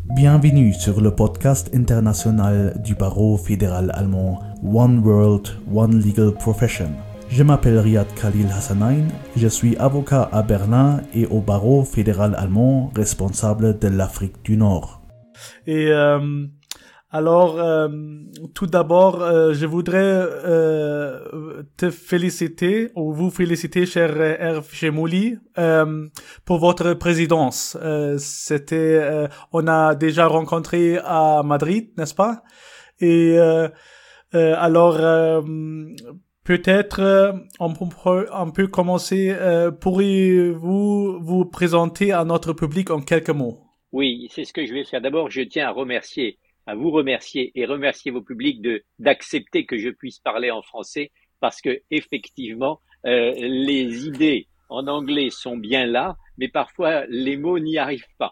Bienvenue sur le podcast international du barreau fédéral allemand One World, One Legal Profession. Je m'appelle Riyad Khalil Hassanain, je suis avocat à Berlin et au barreau fédéral allemand responsable de l'Afrique du Nord. Et tout d'abord, je voudrais te féliciter ou vous féliciter, cher Hervé Chemouli, pour votre présidence. On a déjà rencontré à Madrid, n'est-ce pas? Et peut-être on peut commencer. Pourriez-vous vous présenter à notre public en quelques mots? Oui, c'est ce que je vais faire. D'abord, je tiens à vous remercier et remercier vos publics d'accepter que je puisse parler en français parce que effectivement, les idées en anglais sont bien là, mais parfois les mots n'y arrivent pas.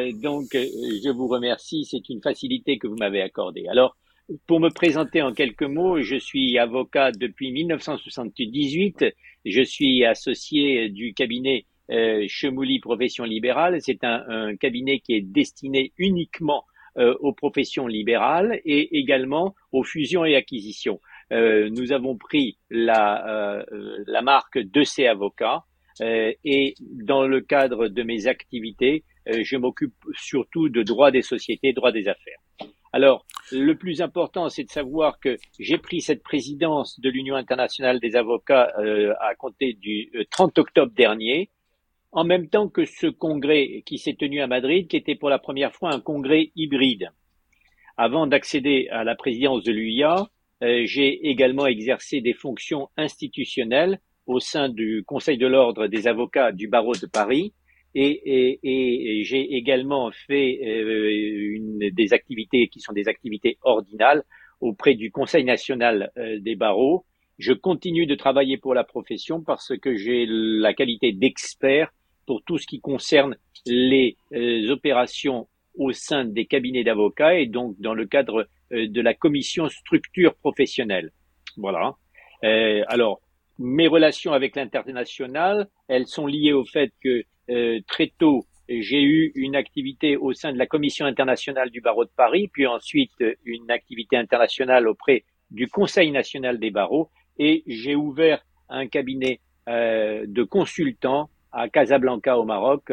Je vous remercie. C'est une facilité que vous m'avez accordée. Alors, pour me présenter en quelques mots, je suis avocat depuis 1978. Je suis associé du cabinet Chemouli Profession Libérale. C'est un cabinet qui est destiné uniquement aux professions libérales et également aux fusions et acquisitions. Nous avons pris la marque de ces avocats et dans le cadre de mes activités, je m'occupe surtout de droit des sociétés, droit des affaires. Alors, le plus important, c'est de savoir que j'ai pris cette présidence de l'Union internationale des avocats à compter du 30 octobre dernier, en même temps que ce congrès qui s'est tenu à Madrid, qui était pour la première fois un congrès hybride. Avant d'accéder à la présidence de l'UIA, j'ai également exercé des fonctions institutionnelles au sein du Conseil de l'Ordre des avocats du barreau de Paris et j'ai également fait des activités qui sont des activités ordinales auprès du Conseil national des barreaux. Je continue de travailler pour la profession parce que j'ai la qualité d'expert pour tout ce qui concerne les opérations au sein des cabinets d'avocats et donc dans le cadre de la commission structure professionnelle. Voilà. Alors, mes relations avec l'international, elles sont liées au fait que très tôt, j'ai eu une activité au sein de la commission internationale du barreau de Paris, puis ensuite une activité internationale auprès du Conseil national des barreaux et j'ai ouvert un cabinet de consultants à Casablanca au Maroc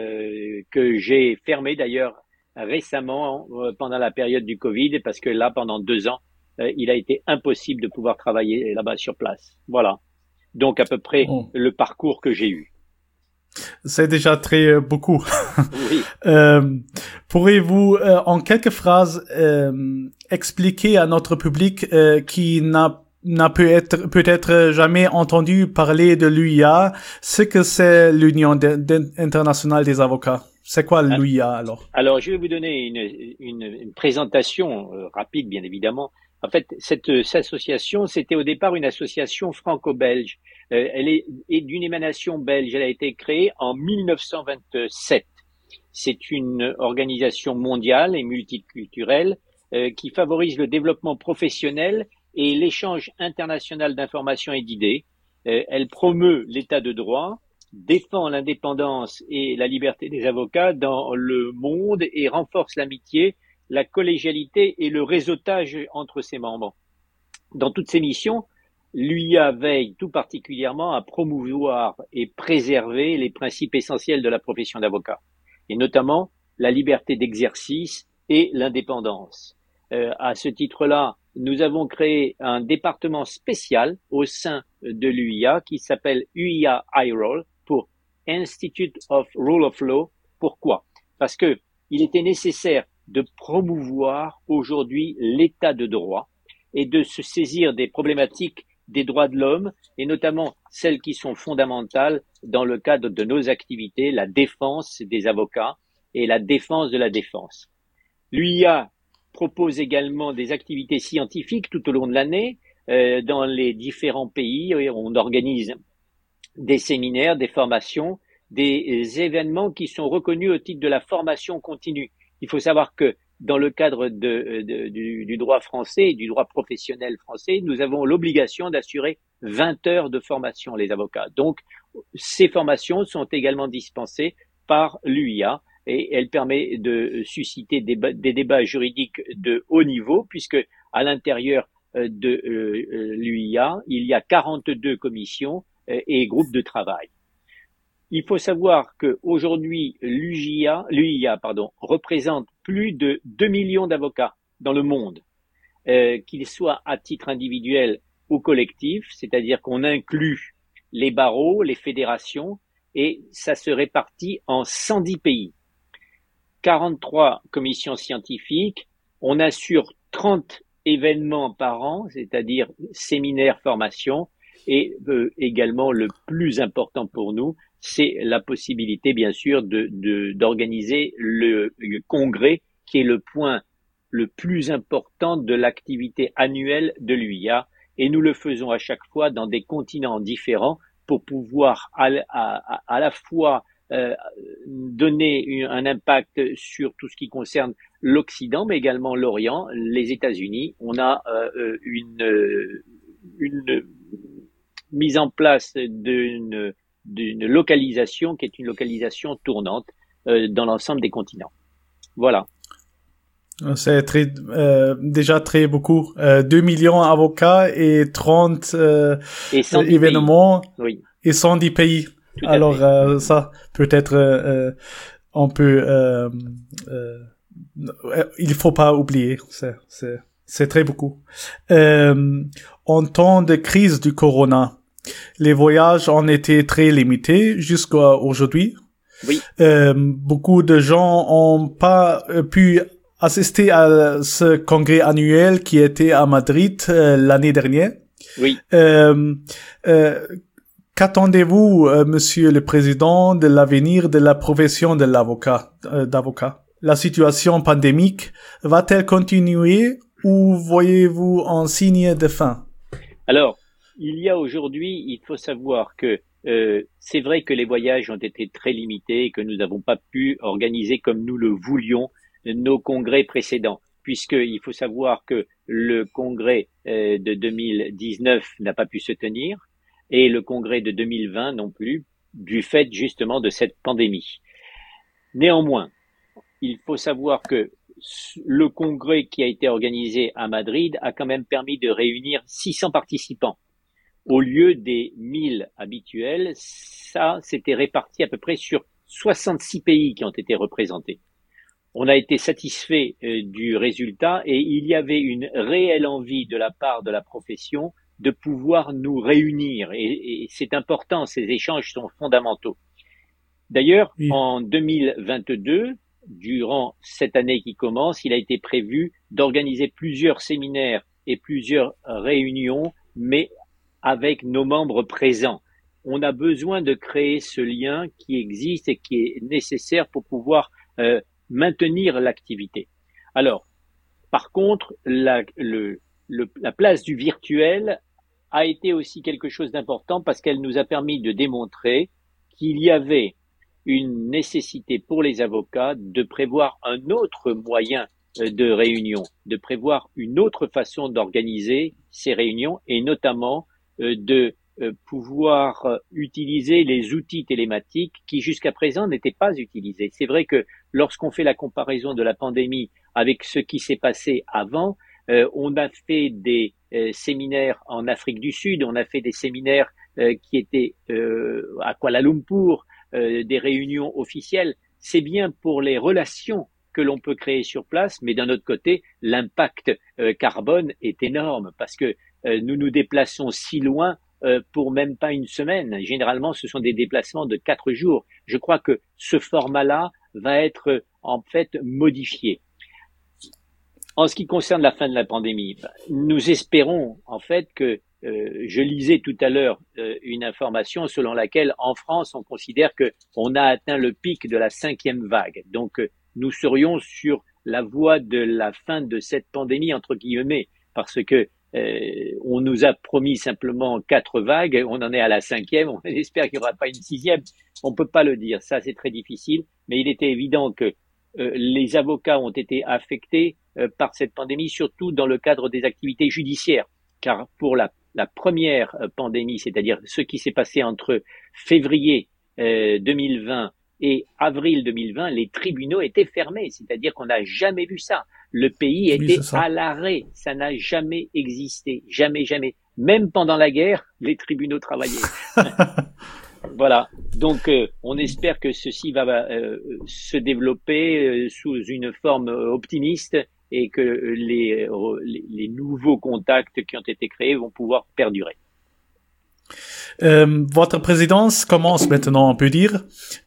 que j'ai fermé d'ailleurs récemment pendant la période du Covid parce que là pendant 2 ans il a été impossible de pouvoir travailler là-bas sur place. Voilà. Donc à peu près le parcours que j'ai eu. C'est déjà très beaucoup. Oui. Pourriez-vous en quelques phrases expliquer à notre public qui n'a peut-être jamais entendu parler de l'UIA, ce que c'est l'Union internationale des avocats? C'est quoi l'UIA alors? Alors, je vais vous donner une présentation rapide, bien évidemment. En fait, cette association, c'était au départ une association franco-belge. Elle est d'une émanation belge. Elle a été créée en 1927. C'est une organisation mondiale et multiculturelle qui favorise le développement professionnel et l'échange international d'informations et d'idées. Elle promeut l'état de droit, défend l'indépendance et la liberté des avocats dans le monde et renforce l'amitié, la collégialité et le réseautage entre ses membres. Dans toutes ses missions, l'UIA veille tout particulièrement à promouvoir et préserver les principes essentiels de la profession d'avocat, et notamment la liberté d'exercice et l'indépendance. À ce titre-là, nous avons créé un département spécial au sein de l'UIA qui s'appelle UIA IROL pour Institute of Rule of Law. Pourquoi? Parce que il était nécessaire de promouvoir aujourd'hui l'état de droit et de se saisir des problématiques des droits de l'homme et notamment celles qui sont fondamentales dans le cadre de nos activités, la défense des avocats et la défense de la défense. L'UIA propose également des activités scientifiques tout au long de l'année dans les différents pays. On organise des séminaires, des formations, des événements qui sont reconnus au titre de la formation continue. Il faut savoir que dans le cadre du droit français et du droit professionnel français, nous avons l'obligation d'assurer 20 heures de formation, les avocats. Donc, ces formations sont également dispensées par l'UIA et elle permet de susciter des débats juridiques de haut niveau, puisque à l'intérieur de l'UIA, il y a 42 commissions et groupes de travail. Il faut savoir qu'aujourd'hui, l'UIA représente plus de 2 millions d'avocats dans le monde, qu'ils soient à titre individuel ou collectif, c'est-à-dire qu'on inclut les barreaux, les fédérations, et ça se répartit en 110 pays. 43 commissions scientifiques, on assure 30 événements par an, c'est-à-dire séminaires, formations, et également le plus important pour nous, c'est la possibilité, bien sûr, d'organiser le congrès, qui est le point le plus important de l'activité annuelle de l'UIA, et nous le faisons à chaque fois dans des continents différents pour pouvoir à la fois donner un impact sur tout ce qui concerne l'Occident, mais également l'Orient, les États-Unis. On a une mise en place d'une localisation qui est une localisation tournante dans l'ensemble des continents. Voilà. C'est déjà très beaucoup. 2 millions d'avocats et 30 événements oui. Et 110 pays. Alors ça, peut-être on peut... il faut pas oublier. C'est très beaucoup. En temps de crise du corona, les voyages ont été très limités jusqu'à aujourd'hui. Oui. Beaucoup de gens ont pas pu assister à ce congrès annuel qui était à Madrid l'année dernière. Oui. Qu'attendez-vous, Monsieur le Président, de l'avenir de la profession de d'avocat? La situation pandémique va-t-elle continuer ou voyez-vous un signe de fin? Alors, il y a aujourd'hui, il faut savoir que c'est vrai que les voyages ont été très limités et que nous n'avons pas pu organiser comme nous le voulions nos congrès précédents, puisqu'il faut savoir que le congrès de 2019 n'a pas pu se tenir et le congrès de 2020 non plus, du fait justement de cette pandémie. Néanmoins, il faut savoir que le congrès qui a été organisé à Madrid a quand même permis de réunir 600 participants. Au lieu des 1000 habituels, ça s'était réparti à peu près sur 66 pays qui ont été représentés. On a été satisfait du résultat et il y avait une réelle envie de la part de la profession de pouvoir nous réunir. Et c'est important, ces échanges sont fondamentaux. D'ailleurs, oui. En 2022, durant cette année qui commence, il a été prévu d'organiser plusieurs séminaires et plusieurs réunions, mais avec nos membres présents. On a besoin de créer ce lien qui existe et qui est nécessaire pour pouvoir maintenir l'activité. Alors, par contre, la place du virtuel a été aussi quelque chose d'important parce qu'elle nous a permis de démontrer qu'il y avait une nécessité pour les avocats de prévoir un autre moyen de réunion, de prévoir une autre façon d'organiser ces réunions et notamment de pouvoir utiliser les outils télématiques qui jusqu'à présent n'étaient pas utilisés. C'est vrai que lorsqu'on fait la comparaison de la pandémie avec ce qui s'est passé avant, on a fait des séminaires en Afrique du Sud, on a fait des séminaires qui étaient à Kuala Lumpur, des réunions officielles. C'est bien pour les relations que l'on peut créer sur place, mais d'un autre côté, l'impact carbone est énorme parce que nous nous déplaçons si loin pour même pas une semaine. Généralement, ce sont des déplacements de 4 jours. Je crois que ce format-là va être en fait modifié. En ce qui concerne la fin de la pandémie, nous espérons en fait que, je lisais tout à l'heure une information selon laquelle en France, on considère qu'on a atteint le pic de la 5e vague. Donc, nous serions sur la voie de la fin de cette pandémie, entre guillemets, parce que on nous a promis simplement 4 vagues, on en est à la 5e, on espère qu'il n'y aura pas une 6e, on peut pas le dire, ça c'est très difficile, mais il était évident que les avocats ont été affectés par cette pandémie, surtout dans le cadre des activités judiciaires, car pour la première pandémie, c'est-à-dire ce qui s'est passé entre février 2020 Et avril 2020, les tribunaux étaient fermés, c'est-à-dire qu'on n'a jamais vu ça. Le pays était à l'arrêt, ça n'a jamais existé, jamais, jamais. Même pendant la guerre, les tribunaux travaillaient. Voilà. Donc, on espère que ceci va se développer sous une forme optimiste et que les nouveaux contacts qui ont été créés vont pouvoir perdurer. Votre présidence commence maintenant, on peut dire.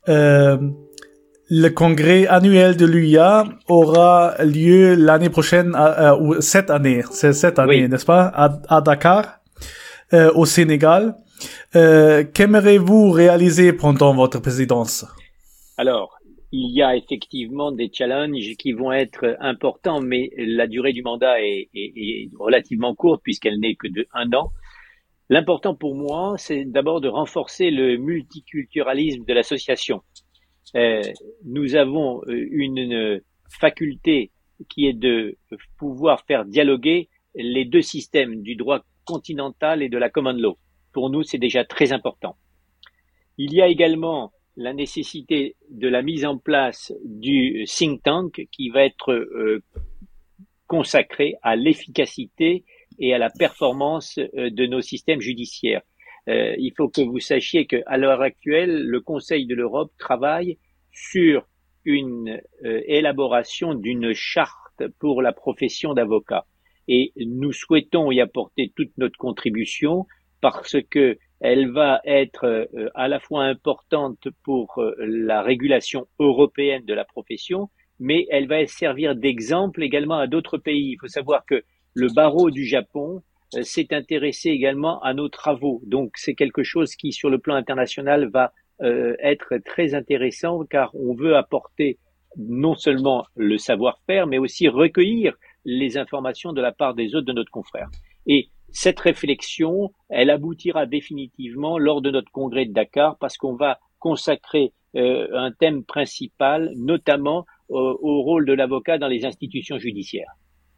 Le congrès annuel de l'UIA aura lieu l'année prochaine, ou cette année, oui. N'est-ce pas, à Dakar, au Sénégal. Qu'aimerez-vous réaliser pendant votre présidence? Alors, il y a effectivement des challenges qui vont être importants, mais la durée du mandat est relativement courte puisqu'elle n'est que de 1 an. L'important pour moi, c'est d'abord de renforcer le multiculturalisme de l'association. Nous avons une faculté qui est de pouvoir faire dialoguer les deux systèmes du droit continental et de la common law. Pour nous, c'est déjà très important. Il y a également la nécessité de la mise en place du think tank qui va être consacré à l'efficacité et à la performance de nos systèmes judiciaires. Il faut que vous sachiez qu'à l'heure actuelle, le Conseil de l'Europe travaille sur une élaboration d'une charte pour la profession d'avocat. Et nous souhaitons y apporter toute notre contribution parce que elle va être à la fois importante pour la régulation européenne de la profession, mais elle va servir d'exemple également à d'autres pays. Il faut savoir que le barreau du Japon s'est intéressé également à nos travaux. Donc c'est quelque chose qui, sur le plan international, va être très intéressant car on veut apporter non seulement le savoir-faire, mais aussi recueillir les informations de la part des autres de notre confrère. Et cette réflexion, elle aboutira définitivement lors de notre congrès de Dakar parce qu'on va consacrer un thème principal, notamment au rôle de l'avocat dans les institutions judiciaires.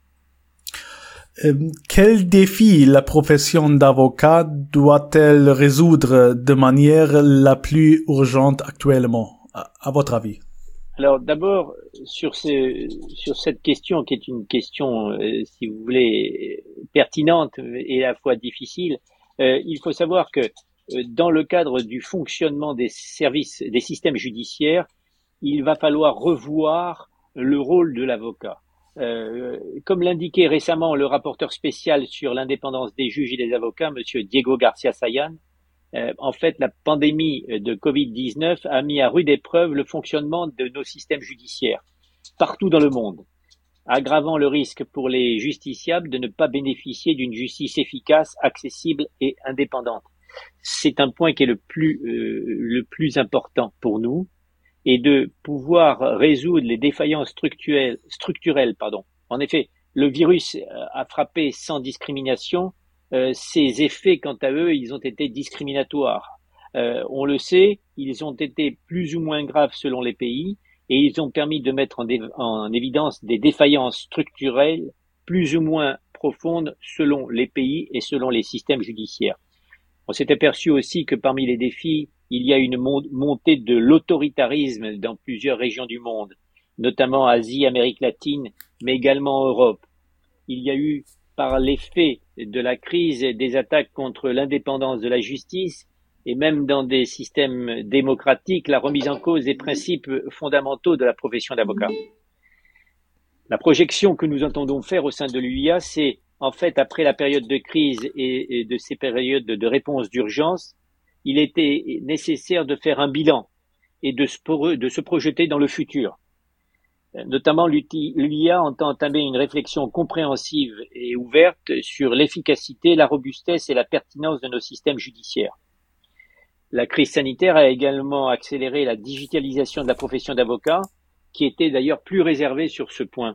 Quel défi la profession d'avocat doit-elle résoudre de manière la plus urgente actuellement, à votre avis? Alors d'abord, sur cette question qui est une question, si vous voulez, pertinente et à la fois difficile, il faut savoir que dans le cadre du fonctionnement des services, des systèmes judiciaires, il va falloir revoir le rôle de l'avocat. Comme l'indiquait récemment le rapporteur spécial sur l'indépendance des juges et des avocats, monsieur Diego Garcia Sayan, en fait, la pandémie de Covid-19 a mis à rude épreuve le fonctionnement de nos systèmes judiciaires partout dans le monde, aggravant le risque pour les justiciables de ne pas bénéficier d'une justice efficace, accessible et indépendante. C'est un point qui est le plus important pour nous, et de pouvoir résoudre les défaillances structurelles. En effet, le virus a frappé sans discrimination. Ces effets, quant à eux, ils ont été discriminatoires. On le sait, ils ont été plus ou moins graves selon les pays et ils ont permis de mettre en évidence des défaillances structurelles plus ou moins profondes selon les pays et selon les systèmes judiciaires. On s'est aperçu aussi que parmi les défis, il y a une montée de l'autoritarisme dans plusieurs régions du monde, notamment Asie, Amérique latine, mais également Europe. Il y a eu, par l'effet de la crise, des attaques contre l'indépendance de la justice et même dans des systèmes démocratiques, la remise en cause des principes fondamentaux de la profession d'avocat. La projection que nous entendons faire au sein de l'UIA, c'est en fait, après la période de crise et de ces périodes de réponse d'urgence, il était nécessaire de faire un bilan et de se projeter dans le futur. Notamment, l'UIA entend entamer une réflexion compréhensive et ouverte sur l'efficacité, la robustesse et la pertinence de nos systèmes judiciaires. La crise sanitaire a également accéléré la digitalisation de la profession d'avocat, qui était d'ailleurs plus réservée sur ce point.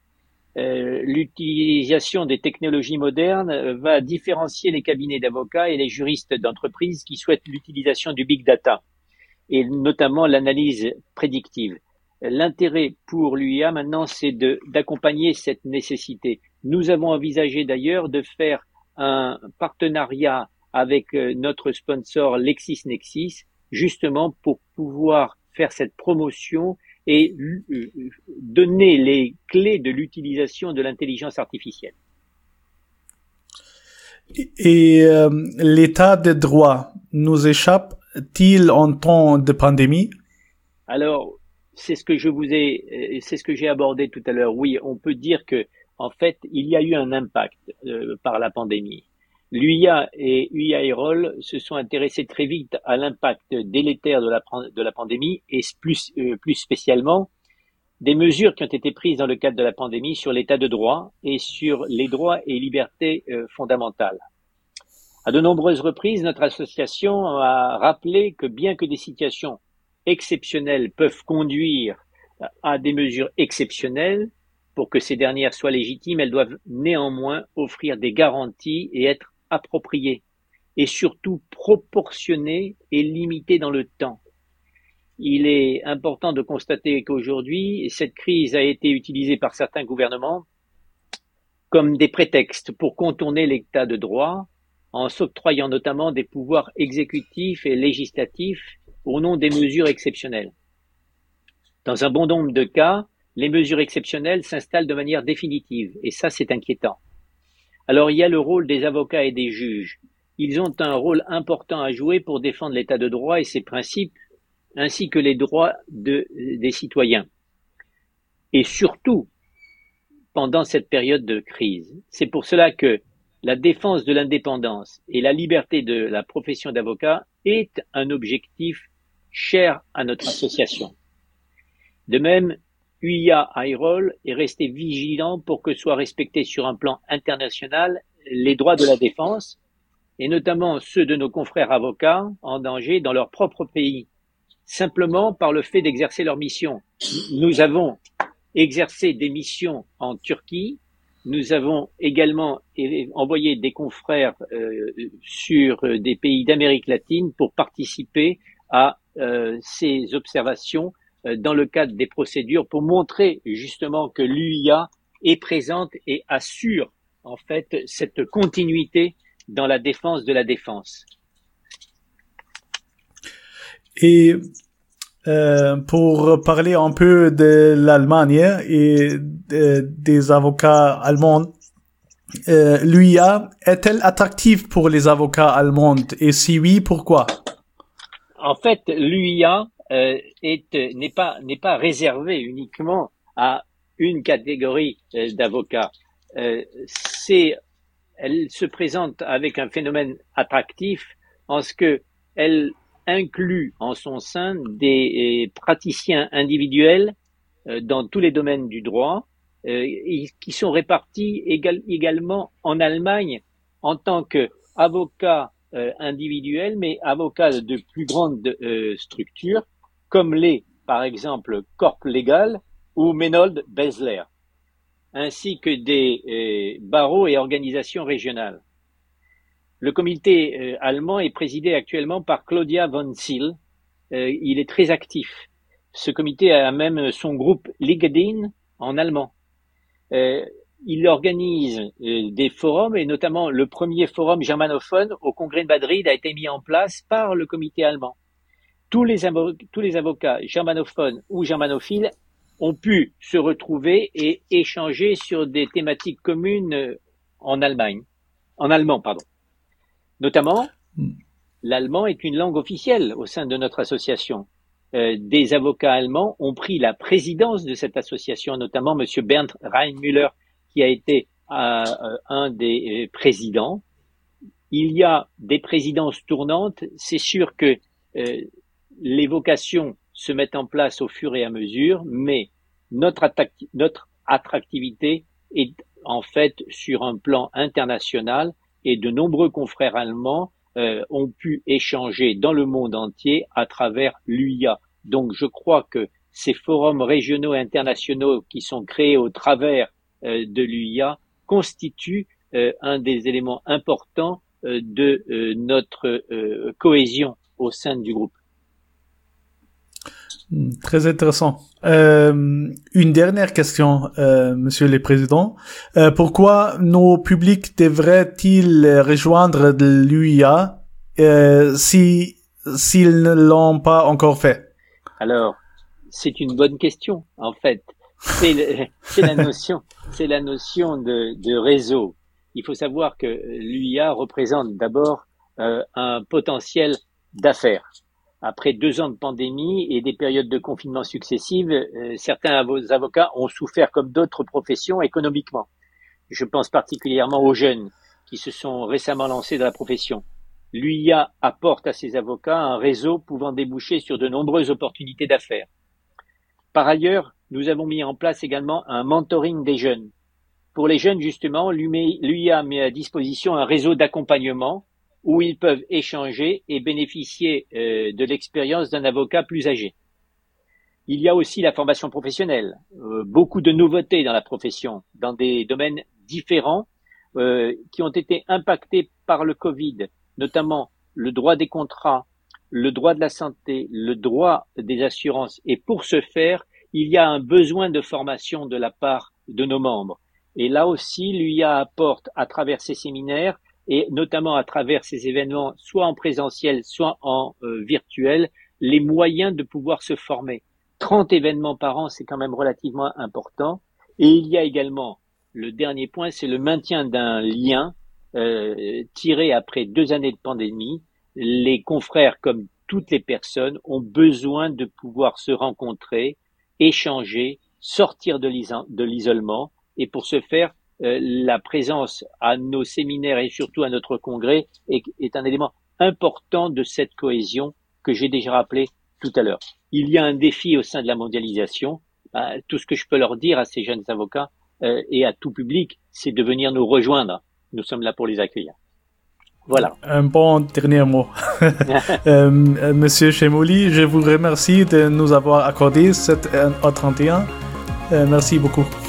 L'utilisation des technologies modernes va différencier les cabinets d'avocats et les juristes d'entreprise qui souhaitent l'utilisation du big data et notamment l'analyse prédictive. L'intérêt pour l'UIA maintenant, c'est d'accompagner cette nécessité. Nous avons envisagé d'ailleurs de faire un partenariat avec notre sponsor LexisNexis, justement pour pouvoir faire cette promotion et donner les clés de l'utilisation de l'intelligence artificielle. Et l'état de droit nous échappe-t-il en temps de pandémie? Alors, c'est ce que j'ai abordé tout à l'heure. Oui, on peut dire que, en fait, il y a eu un impact par la pandémie. L'UIA et UIA-IROL se sont intéressés très vite à l'impact délétère de la pandémie et plus spécialement des mesures qui ont été prises dans le cadre de la pandémie sur l'état de droit et sur les droits et libertés fondamentales. À de nombreuses reprises, notre association a rappelé que bien que des situations exceptionnelles peuvent conduire à des mesures exceptionnelles, pour que ces dernières soient légitimes, elles doivent néanmoins offrir des garanties et être appropriées, et surtout proportionnées et limitées dans le temps. Il est important de constater qu'aujourd'hui, cette crise a été utilisée par certains gouvernements comme des prétextes pour contourner l'état de droit, en s'octroyant notamment des pouvoirs exécutifs et législatifs au nom des mesures exceptionnelles. Dans un bon nombre de cas, les mesures exceptionnelles s'installent de manière définitive, et ça, c'est inquiétant. Alors, il y a le rôle des avocats et des juges. Ils ont un rôle important à jouer pour défendre l'état de droit et ses principes, ainsi que les droits des citoyens. Et surtout, pendant cette période de crise. C'est pour cela que la défense de l'indépendance et la liberté de la profession d'avocat est un objectif cher à notre association. De même, UIA-IROL est resté vigilant pour que soient respectés sur un plan international les droits de la défense, et notamment ceux de nos confrères avocats en danger dans leur propre pays, simplement par le fait d'exercer leur mission. Nous avons exercé des missions en Turquie, nous avons également envoyé des confrères sur des pays d'Amérique latine pour participer à ces observations dans le cadre des procédures pour montrer justement que l'UIA est présente et assure en fait cette continuité dans la défense de la défense. Et pour parler un peu de l'Allemagne et des avocats allemands, l'UIA est-elle attractive pour les avocats allemands? Et si oui, pourquoi? En fait, l'UIA n'est pas réservée uniquement à une catégorie d'avocats. Elle se présente avec un phénomène attractif en ce que elle inclut en son sein des praticiens individuels dans tous les domaines du droit qui sont répartis également en Allemagne en tant qu'avocats individuels, mais avocats de plus grandes structures, comme par exemple, Corp Legal ou Menold Besler, ainsi que des barreaux et organisations régionales. Le comité allemand est présidé actuellement par Claudia von Zyl. Il est très actif. Ce comité a même son groupe LinkedIn en allemand. Il organise des forums et notamment le premier forum germanophone au Congrès de Madrid a été mis en place par le comité allemand. Tous les avocats germanophones ou germanophiles ont pu se retrouver et échanger sur des thématiques communes en allemand. Notamment, l'allemand est une langue officielle au sein de notre association. Des avocats allemands ont pris la présidence de cette association, notamment Monsieur Bernd Reinmüller, qui a été un des présidents. Il y a des présidences tournantes. C'est sûr que les vocations se mettent en place au fur et à mesure, mais notre attractivité est en fait sur un plan international et de nombreux confrères allemands ont pu échanger dans le monde entier à travers l'UIA. Donc je crois que ces forums régionaux et internationaux qui sont créés au travers de l'UIA constituent un des éléments importants de notre cohésion au sein du groupe. Très intéressant. Une dernière question, Monsieur le Président. Pourquoi nos publics devraient-ils rejoindre l'UIA s'ils ne l'ont pas encore fait? Alors, c'est une bonne question, en fait. C'est la notion de réseau. Il faut savoir que l'UIA représente d'abord un potentiel d'affaires. Après 2 ans de pandémie et des périodes de confinement successives, certains avocats ont souffert comme d'autres professions économiquement. Je pense particulièrement aux jeunes qui se sont récemment lancés dans la profession. L'UIA apporte à ces avocats un réseau pouvant déboucher sur de nombreuses opportunités d'affaires. Par ailleurs, nous avons mis en place également un mentoring des jeunes. Pour les jeunes, justement, l'UIA met à disposition un réseau d'accompagnement où ils peuvent échanger et bénéficier de l'expérience d'un avocat plus âgé. Il y a aussi la formation professionnelle. Beaucoup de nouveautés dans la profession, dans des domaines différents qui ont été impactés par le Covid, notamment le droit des contrats, le droit de la santé, le droit des assurances. Et pour ce faire, il y a un besoin de formation de la part de nos membres. Et là aussi, l'UIA apporte à travers ces séminaires et notamment à travers ces événements, soit en présentiel, soit en virtuel, les moyens de pouvoir se former. 30 événements par an, c'est quand même relativement important. Et il y a également, le dernier point, c'est le maintien d'un lien tiré après 2 années de pandémie. Les confrères, comme toutes les personnes, ont besoin de pouvoir se rencontrer, échanger, sortir de l'isolement. Et pour ce faire, la présence à nos séminaires et surtout à notre congrès est un élément important de cette cohésion que j'ai déjà rappelé tout à l'heure. Il y a un défi au sein de la mondialisation. Tout ce que je peux leur dire à ces jeunes avocats et à tout public, c'est de venir nous rejoindre. Nous sommes là pour les accueillir. Voilà. Un bon dernier mot. Monsieur Chemouli, je vous remercie de nous avoir accordé cet entretien. Merci beaucoup.